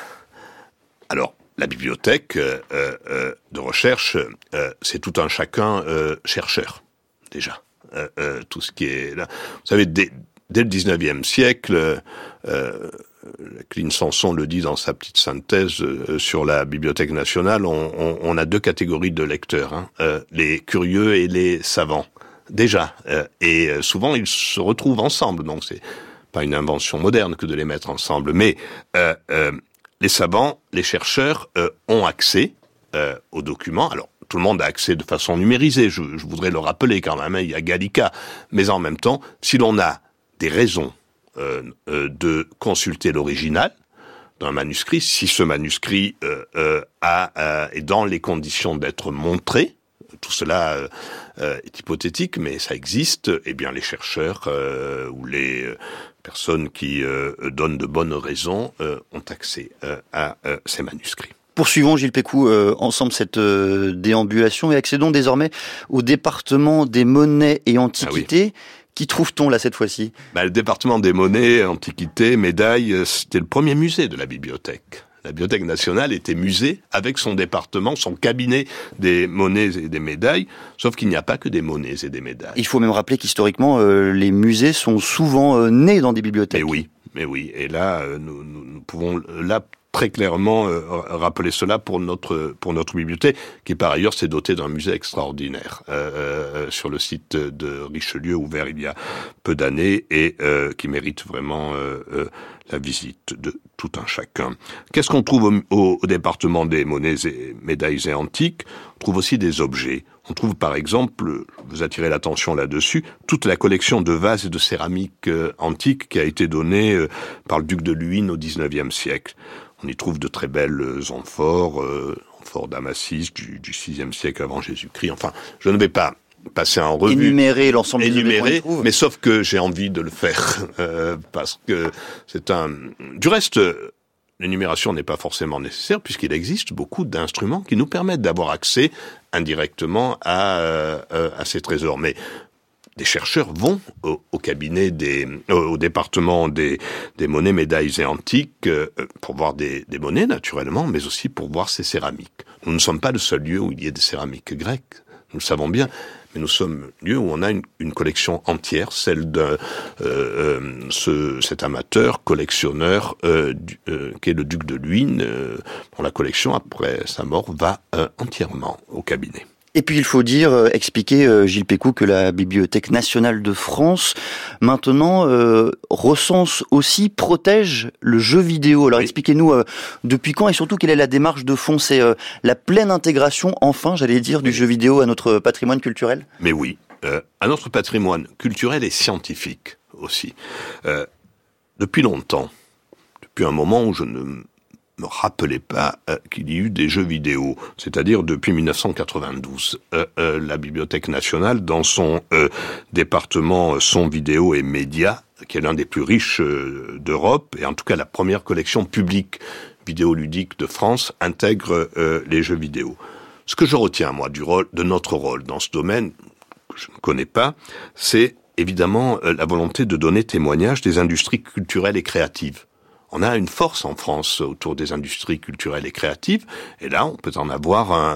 Alors, la bibliothèque euh, euh, de recherche, euh, c'est tout un chacun euh, chercheur, déjà. Euh, euh, tout ce qui est là. Vous savez, dès, dès le dix-neuvième siècle, euh, Cline Sanson le dit dans sa petite synthèse euh, sur la Bibliothèque nationale, on, on, on a deux catégories de lecteurs, hein, euh, les curieux et les savants, déjà. Euh, et euh, souvent, ils se retrouvent ensemble, donc c'est pas une invention moderne que de les mettre ensemble, mais... Euh, euh, les savants, les chercheurs euh, ont accès euh, aux documents. Alors, tout le monde a accès de façon numérisée, je, je voudrais le rappeler quand même, hein, il y a Gallica. Mais en même temps, si l'on a des raisons euh, euh, de consulter l'original d'un manuscrit, si ce manuscrit euh, euh, a, euh, est dans les conditions d'être montré, tout cela euh, euh, est hypothétique, mais ça existe, eh bien les chercheurs euh, ou les... Euh, personnes qui euh, donnent de bonnes raisons euh, ont accès euh, à euh, ces manuscrits. Poursuivons, Gilles Pécou, euh, ensemble cette euh, déambulation et accédons désormais au département des monnaies et antiquités. Ah oui. Qui trouve-t-on là cette fois-ci? Bah, le département des monnaies, antiquités, médailles, c'était le premier musée de la bibliothèque. La Bibliothèque nationale était musée avec son département, son cabinet des monnaies et des médailles, sauf qu'il n'y a pas que des monnaies et des médailles. Il faut même rappeler qu'historiquement, euh, les musées sont souvent euh, nés dans des bibliothèques. Mais oui, mais oui. Et là, euh, nous, nous, nous pouvons là très clairement euh, rappeler cela pour notre pour notre bibliothèque, qui par ailleurs s'est dotée d'un musée extraordinaire euh, euh, sur le site de Richelieu, ouvert il y a peu d'années et euh, qui mérite vraiment euh, euh, la visite de tout un chacun. Qu'est-ce qu'on trouve au, au, au département des monnaies et médailles et antiques? On trouve aussi des objets. On trouve par exemple, je vous attirer l'attention là-dessus, toute la collection de vases et de céramique euh, antiques qui a été donnée euh, par le duc de Luynes au dix-neuvième siècle. On y trouve de très belles amphores, euh, amphores d'Amasis du, du sixième siècle avant Jésus-Christ. Enfin, je ne vais pas passer en revue, énumérer l'ensemble des énumérer, mais sauf que j'ai envie de le faire euh, parce que c'est un. Du reste, l'énumération n'est pas forcément nécessaire puisqu'il existe beaucoup d'instruments qui nous permettent d'avoir accès indirectement à euh, à ces trésors. Mais des chercheurs vont au, au cabinet des, au, au département des, des monnaies, médailles et antiques euh, pour voir des, des monnaies naturellement, mais aussi pour voir ces céramiques. Nous ne sommes pas le seul lieu où il y ait des céramiques grecques, nous le savons bien, mais nous sommes le lieu où on a une, une collection entière, celle d'un euh, euh, ce, cet amateur collectionneur euh, du, euh, qui est le duc de Luynes, euh, dont la collection après sa mort va euh, entièrement au cabinet. Et puis il faut dire, euh, expliquer, euh, Gilles Pécou, que la Bibliothèque nationale de France, maintenant, euh, recense aussi, protège le jeu vidéo. Alors oui. Expliquez-nous euh, depuis quand et surtout quelle est la démarche de fond. C'est euh, la pleine intégration, enfin, j'allais dire, du oui. jeu vidéo à notre patrimoine culturel? Mais oui, euh, à notre patrimoine culturel et scientifique aussi. Euh, depuis longtemps, depuis un moment où je ne me rappelez pas euh, qu'il y a eu des jeux vidéo, c'est-à-dire depuis mille neuf cent quatre-vingt-douze. Euh, euh, la Bibliothèque nationale, dans son euh, département son vidéo et médias, qui est l'un des plus riches euh, d'Europe, et en tout cas la première collection publique vidéoludique de France, intègre euh, les jeux vidéo. Ce que je retiens, moi, du rôle, de notre rôle dans ce domaine, que je ne connais pas, c'est évidemment euh, la volonté de donner témoignage des industries culturelles et créatives. On a une force en France autour des industries culturelles et créatives, et là, on peut en avoir un,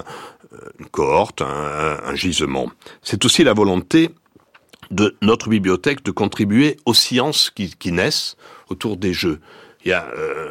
une cohorte, un, un gisement. C'est aussi la volonté de notre bibliothèque de contribuer aux sciences qui, qui naissent autour des jeux. Il y a euh,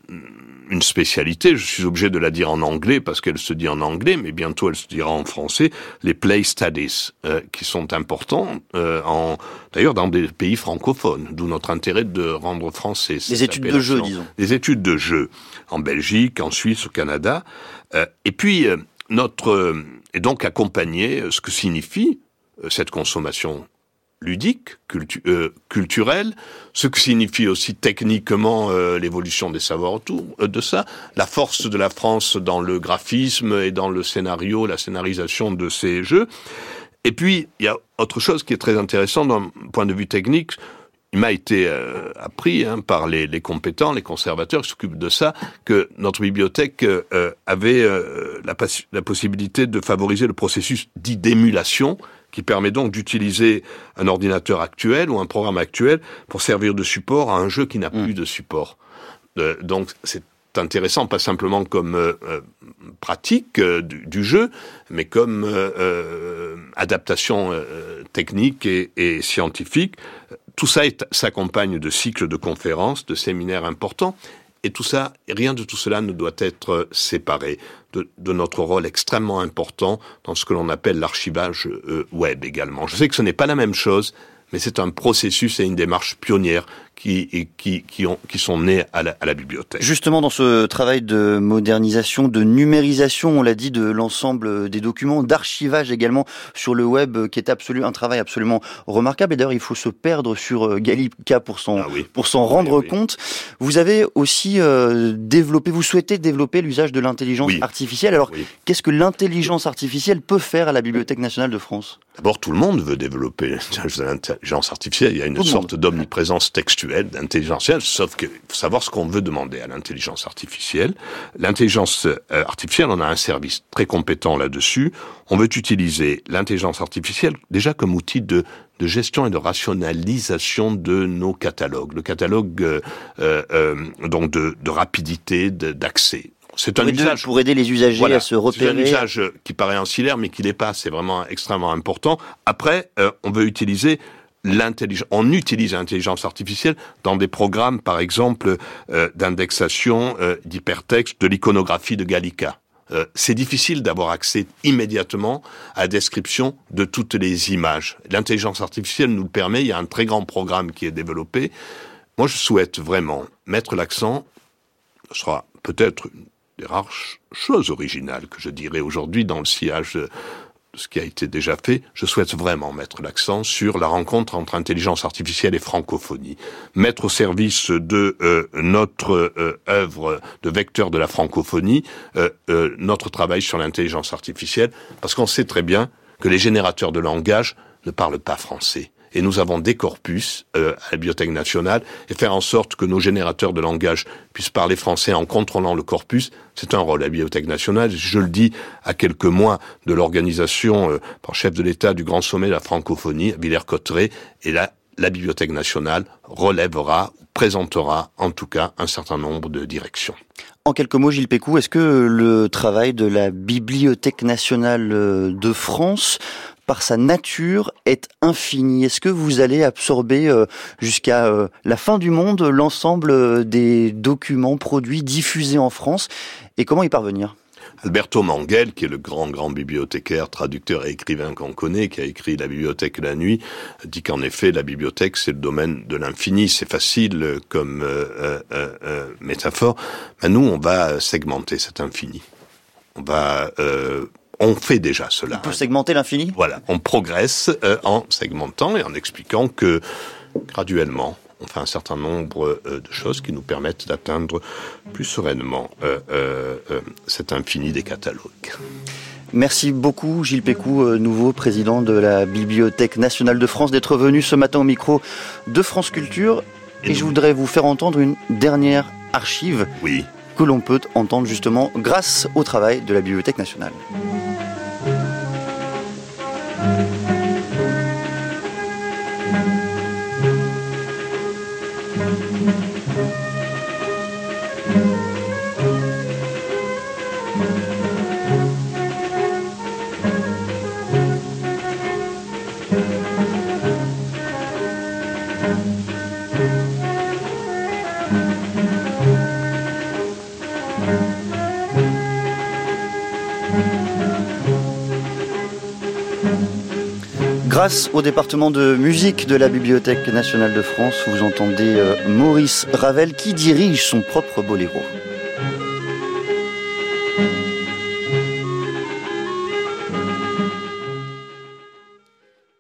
une spécialité, je suis obligé de la dire en anglais parce qu'elle se dit en anglais, mais bientôt elle se dira en français, les play studies, euh, qui sont importants, euh, en, d'ailleurs dans des pays francophones, d'où notre intérêt de rendre français. Les études de jeu, disons. Les études de jeu, en Belgique, en Suisse, au Canada. Euh, et puis, euh, notre, euh, et donc accompagner ce que signifie euh, cette consommation ludique, cultu- euh, culturelle, ce que signifie aussi techniquement euh, l'évolution des savoirs autour euh, de ça, la force de la France dans le graphisme et dans le scénario, la scénarisation de ces jeux. Et puis, il y a autre chose qui est très intéressant d'un point de vue technique. Il m'a été euh, appris hein, par les, les compétents, les conservateurs qui s'occupent de ça, que notre bibliothèque euh, avait euh, la, la possibilité de favoriser le processus dit d'émulation, qui permet donc d'utiliser un ordinateur actuel ou un programme actuel pour servir de support à un jeu qui n'a mmh. plus de support. Euh, donc c'est intéressant, pas simplement comme euh, pratique euh, du, du jeu, mais comme euh, euh, adaptation euh, technique et, et scientifique. Tout ça est, s'accompagne de cycles de conférences, de séminaires importants. Et tout ça, rien de tout cela ne doit être séparé de, de notre rôle extrêmement important dans ce que l'on appelle l'archivage euh, web également. Je sais que ce n'est pas la même chose, mais c'est un processus et une démarche pionnière qui, qui, qui, ont, qui sont nés à la, à la bibliothèque. Justement, dans ce travail de modernisation, de numérisation, on l'a dit, de l'ensemble des documents, d'archivage également sur le web, qui est absolu, un travail absolument remarquable. Et d'ailleurs, il faut se perdre sur Gallica pour s'en, ah oui. pour s'en rendre oui, oui. compte. Vous avez aussi euh, développé, vous souhaitez développer l'usage de l'intelligence oui. artificielle. Alors, oui. qu'est-ce que l'intelligence artificielle peut faire à la Bibliothèque nationale de France ? D'abord, tout le monde veut développer l'intelligence artificielle. Il y a une tout sorte d'omniprésence textuelle, d'intelligence artificielle, sauf qu'il faut savoir ce qu'on veut demander à l'intelligence artificielle. L'intelligence artificielle, on a un service très compétent là-dessus. On veut utiliser l'intelligence artificielle déjà comme outil de, de gestion et de rationalisation de nos catalogues. Le catalogue euh, euh, donc de, de rapidité, de, d'accès. C'est un pour usage aider, pour aider les usagers voilà, à se repérer. C'est un usage qui paraît ancillaire, mais qui l'est pas. C'est vraiment extrêmement important. Après, euh, on veut utiliser l'intelligence. On utilise l'intelligence artificielle dans des programmes, par exemple, euh, d'indexation euh, d'hypertexte, de l'iconographie de Gallica. Euh, c'est difficile d'avoir accès immédiatement à la description de toutes les images. L'intelligence artificielle nous le permet. Il y a un très grand programme qui est développé. Moi, je souhaite vraiment mettre l'accent. Ce sera peut-être une des rares choses originales que je dirais aujourd'hui dans le sillage de ce qui a été déjà fait. Je souhaite vraiment mettre l'accent sur la rencontre entre intelligence artificielle et francophonie. Mettre au service de euh, notre euh, œuvre de vecteur de la francophonie euh, euh, notre travail sur l'intelligence artificielle, parce qu'on sait très bien que les générateurs de langage ne parlent pas français. Et nous avons des corpus euh, à la Bibliothèque nationale, et faire en sorte que nos générateurs de langage puissent parler français en contrôlant le corpus, c'est un rôle à la Bibliothèque nationale. Je le dis à quelques mois de l'organisation euh, par chef de l'État du Grand Sommet de la francophonie à Villers-Cotterêts, et là, la Bibliothèque nationale relèvera, présentera en tout cas un certain nombre de directions. En quelques mots, Gilles Pécou, est-ce que le travail de la Bibliothèque nationale de France, par sa nature, est infini? Est-ce que vous allez absorber euh, jusqu'à euh, la fin du monde l'ensemble des documents produits, diffusés en France? Et comment y parvenir? Alberto Manguel, qui est le grand, grand bibliothécaire, traducteur et écrivain qu'on connaît, qui a écrit La bibliothèque et la nuit, dit qu'en effet, la bibliothèque, c'est le domaine de l'infini. C'est facile comme euh, euh, euh, métaphore. Mais nous, on va segmenter cet infini. On va... Euh, On fait déjà cela. On peut segmenter l'infini ? Voilà, on progresse euh, en segmentant et en expliquant que, graduellement, on fait un certain nombre euh, de choses qui nous permettent d'atteindre plus sereinement euh, euh, euh, cet infini des catalogues. Merci beaucoup Gilles Pécou, euh, nouveau président de la Bibliothèque nationale de France, d'être venu ce matin au micro de France Culture. Et, et je voudrais vous faire entendre une dernière archive. Oui. Que l'on peut entendre justement grâce au travail de la Bibliothèque nationale. Grâce au département de musique de la Bibliothèque nationale de France, vous entendez Maurice Ravel qui dirige son propre boléro.